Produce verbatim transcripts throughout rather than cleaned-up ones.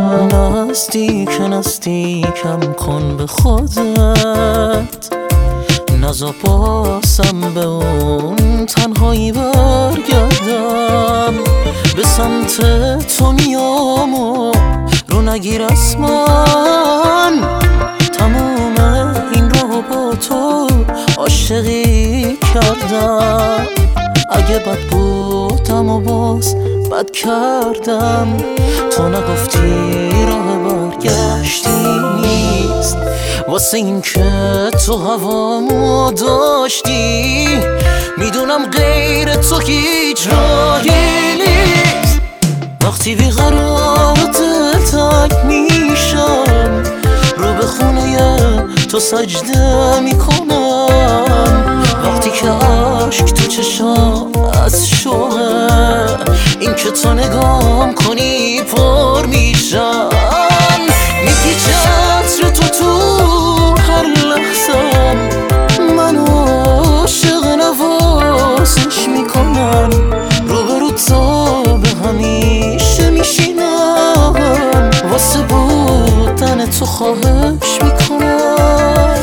نزدیک نزدیکم کن به خودت، نزا باسم به اون تنهایی برگردم. به سمت تو میام و رو نگیر از من، تموم این رو با تو عاشقی کردم. اگه بد بودم و باز بد کردم، تو نگفتی راه برگشتی نیست. واسه این که تو هوامو داشتی، میدونم غیر تو هیچ راهی نیست. وقتی بیقرار دل تنگ میشم، رو به خونه تو سجده میکنم. وقتی که عشق تو چشام از شوقه، این که تو نگام کنی پر میشم. میپیچه عطر تو تو هر لحظم، منو عاشق نوازش میکنم. روبرو تو به همیشه میشینم، واسه بودن تو خواهش میکنم.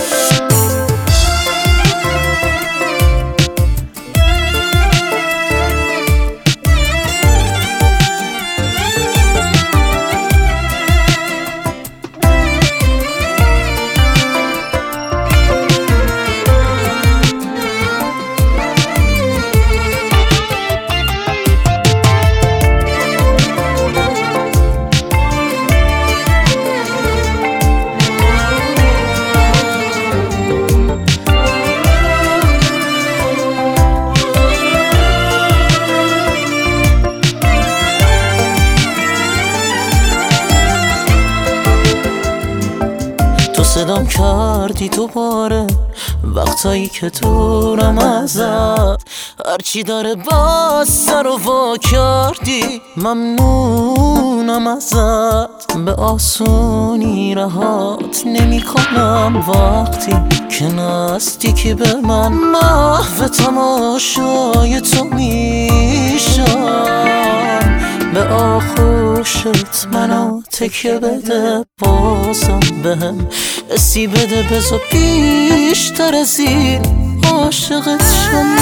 صدام کردی دوباره وقتایی که دورم ازت، هرچی داره باز سر و وا کردی. ممنونم ازت، به آسونی رهات نمی کنم. وقتی که نزدیکی به من، محو تماشای تو میشم. به آغوشت منو تکیه بده، بازم بهم اسی بده. بذار بیشتر از این عاشقت شم.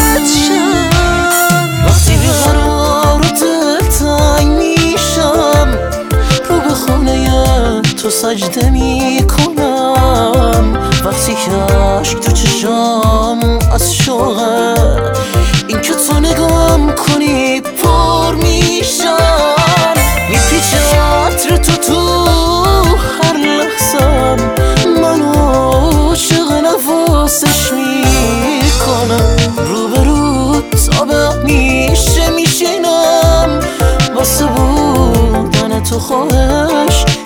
وقتی بیقرار و دل تنگ میشم، رو به خونه تو سجده میکنم. وقتی که عشق تو چشام از شوقه، این که تو نگام کنی پر میشم. میپیچه عطر تو تو هر لحظم، منو عاشق نوازش میکنم. روبرو تا به همیشه میشینم، واسه بودن تو خواهش